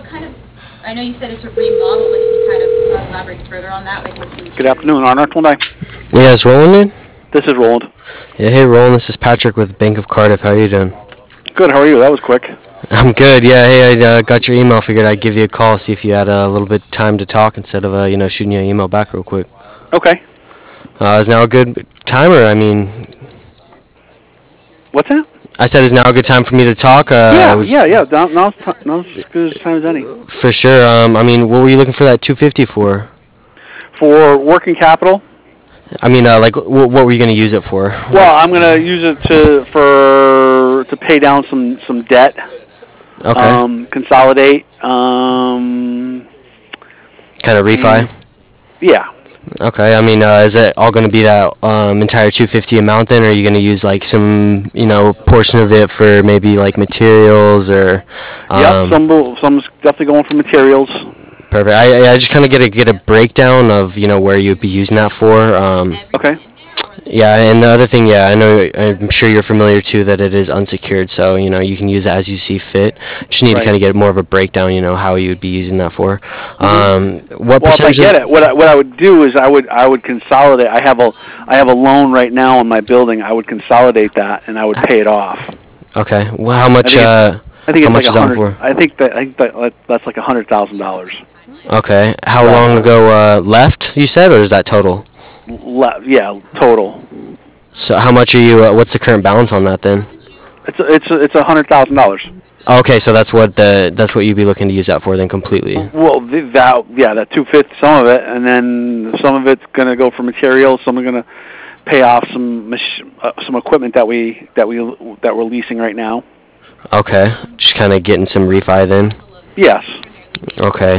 I know you said it's a remodel, but can you kind of elaborate further on that? Like, what's the Good material? afternoon, Arnold. Hyundai. Yeah, it's Roland. This is Roland. Yeah, hey Roland, this is Patrick with Bank of Cardiff. How are you doing? Good. How are you? That was quick. I'm good. Yeah, hey, I got your email. Figured I'd give you a call, see if you had a little bit of time to talk instead of shooting you an email back real quick. Okay. Is now a good time, or What's that? I said is now a good time for me to talk. Yeah. Now's as good as time as any. For sure. What were you looking for that 250 for? For working capital. What were you gonna use it for? Well, I'm gonna use it to pay down some debt. Okay. Consolidate. Kind of refi. Yeah. Okay. Is it all going to be that entire 250 amount then, or are you going to use like some, portion of it for maybe like materials or? Yep. Some's definitely going for materials. Perfect. I just kind of get a breakdown of where you'd be using that for. Okay. Yeah, and the other thing, I'm sure you're familiar too that it is unsecured, so you can use it as you see fit. Just need to kind of get more of a breakdown, how you would be using that for. What Well, if I percentage? get it, what I would do is I would consolidate. I have a loan right now on my building. I would consolidate that and I would pay it off. Okay. Well, how much? I think how it's much like is that 100. for? I think that's like $100,000. Okay. How long ago left? You said, or is that total? Yeah, total. So how much are you? What's the current balance on that then? It's $100,000. Okay, so that's what you'd be looking to use that for then completely. Well, that 250, some of it, and then some of it's gonna go for materials. Some are gonna pay off some equipment that we're leasing right now. Okay, just kind of getting some refi then. Yes. Okay.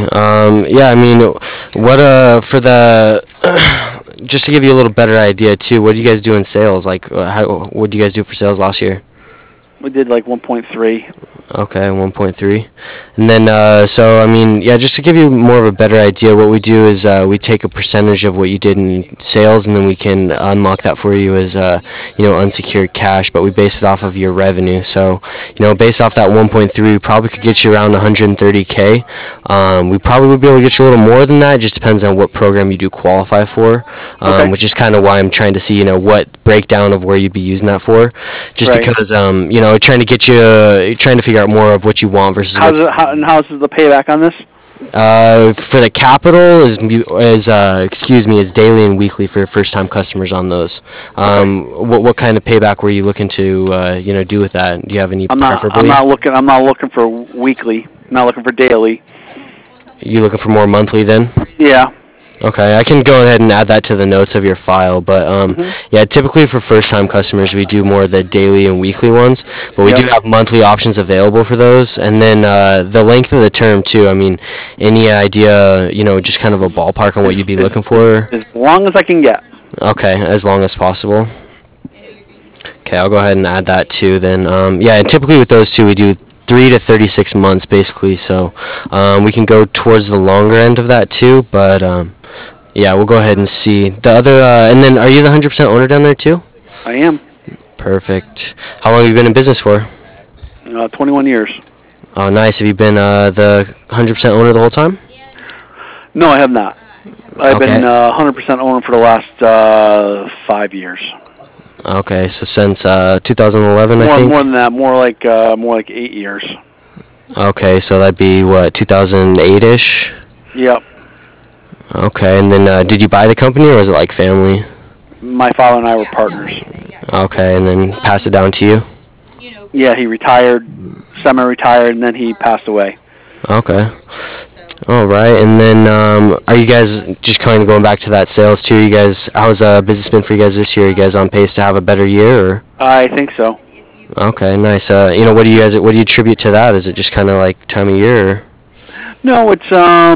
What for the just to give you a little better idea too, what do you guys do in sales? Like, what do you guys do for sales last year? We did like 1.3. Okay, 1.3. And then, just to give you more of a better idea, what we do is we take a percentage of what you did in sales, and then we can unlock that for you as, unsecured cash, but we base it off of your revenue. So, based off that 1.3, we probably could get you around 130K. We probably would be able to get you a little more than that. It just depends on what program you do qualify for, which is kind of why I'm trying to see, what breakdown of where you'd be using that for. Just because, trying to figure out more of what you want versus how's the payback on this? For the capital is daily and weekly for first time customers on those. What kind of payback were you looking to do with that? Do you have any preferably? I'm not looking for weekly. I'm not looking for daily. You looking for more monthly then? Yeah. Okay, I can go ahead and add that to the notes of your file, but typically for first-time customers, we do more of the daily and weekly ones, but we do have monthly options available for those, and then the length of the term too. Any idea, just kind of a ballpark on what you'd be looking for? As long as I can get. Okay, as long as possible. Okay, I'll go ahead and add that too. Then, and typically with those two, we do 3 to 36 months basically, so we can go towards the longer end of that too, but we'll go ahead and see. The other, and then are you the 100% owner down there too? I am. Perfect. How long have you been in business for? 21 years. Oh, nice. Have you been the 100% owner the whole time? No, I have not. I've been 100% owner for the last 5 years. Okay, so since 2011, I think? More than that. More like 8 years. Okay, so that'd be, 2008-ish? Yep. Okay, and then did you buy the company, or was it like family? My father and I were partners. Okay, and then pass it down to you? Yeah, he retired, semi-retired, and then he passed away. Okay. All right, and then are you guys just kind of going back to that sales too? You guys, how's business been for you guys this year? Are you guys on pace to have a better year? Or? I think so. Okay, nice. What do you attribute to that? Is it just kind of like time of year? Or? No, it's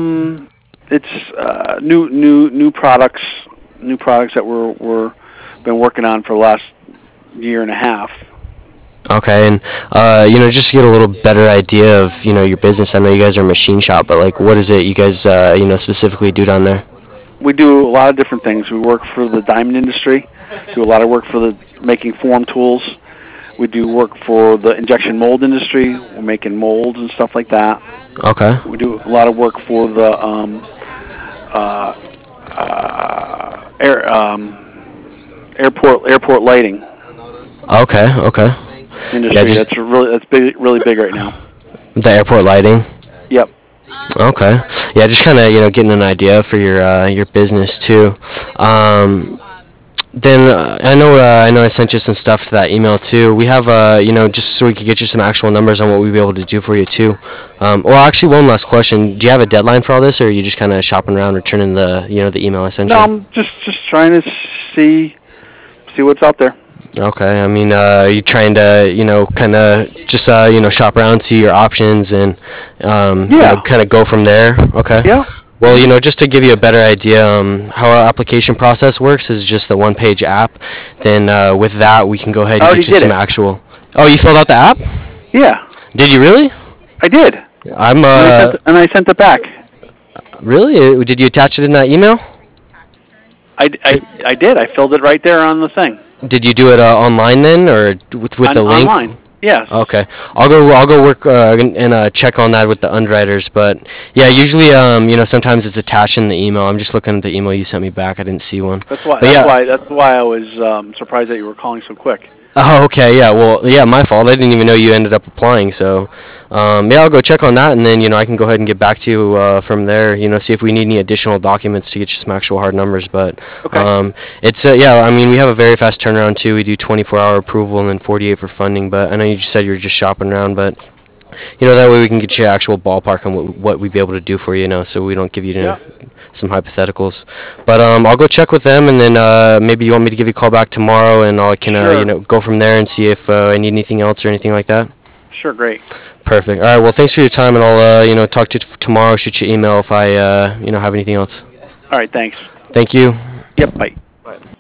new products that we're been working on for the last year and a half. Okay, and just to get a little better idea of your business. I know you guys are a machine shop, but like, what is it you guys specifically do down there? We do a lot of different things. We work for the diamond industry. Do a lot of work for making form tools. We do work for the injection mold industry. We're making molds and stuff like that. Okay. We do a lot of work for the airport lighting Okay. Okay. industry. Yeah, just That's big, really big right now. the airport lighting. Yep. Okay. Yeah, just kind of getting an idea for your business too. Then I know I sent you some stuff to that email too. We have just so we could get you some actual numbers on what we'd be able to do for you too. Well, actually, one last question: do you have a deadline for all this, or are you just kind of shopping around, returning the the email I sent No, you? I'm just trying to see what's out there. Okay. I mean, are you trying to kind of just shop around, see your options, and Yeah. kind of go from there? Okay. Yeah. Well, just to give you a better idea, how our application process works is just a one-page app. Then with that, we can go ahead I and already get you did some it. actual. Oh, you filled out the app? Yeah. Did you really? I did. I'm And I sent it back. really? Did you attach it in that email? I did. I filled it right there on the thing. Did you do it online then, or with the link? Online. Yes. Okay, I'll go work and check on that with the underwriters. But yeah, usually sometimes it's attached in the email. I'm just looking at the email you sent me back. I didn't see one. That's why. But yeah. That's why I was surprised that you were calling so quick. Oh, okay, yeah. Well, yeah, my fault. I didn't even know you ended up applying. So, yeah, I'll go check on that, and then I can go ahead and get back to you from there. See if we need any additional documents to get you some actual hard numbers. But Okay. it's yeah. I mean, we have a very fast turnaround too. We do 24-hour approval and then 48 for funding. But I know you just said you were just shopping around, but that way we can get you actual ballpark on what we'd be able to do for you. So we don't give you Yeah. some hypotheticals. But I'll go check with them, and then maybe you want me to give you a call back tomorrow, and I can Sure. go from there and see if I need anything else or anything like that. Sure. Great. Perfect. All right. Well, thanks for your time, and I'll talk to you tomorrow. Shoot you an email if I have anything else. All right. Thanks. Thank you. Yep. Bye.